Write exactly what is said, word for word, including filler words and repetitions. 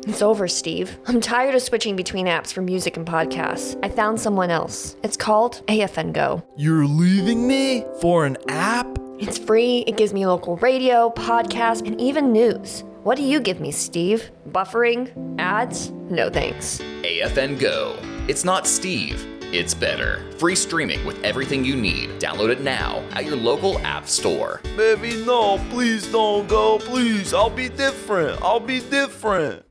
It's over, Steve. I'm tired of switching between apps for music and podcasts. I found someone else. It's called A F N Go. You're leaving me for an app? It's free, it gives me local radio, podcasts, and even news. What do you give me, Steve? Buffering? Ads? No thanks. A F N Go. It's not Steve. It's better. Free streaming with everything you need. Download it now at your local app store. Baby, no, please don't go. Please, I'll be different. I'll be different.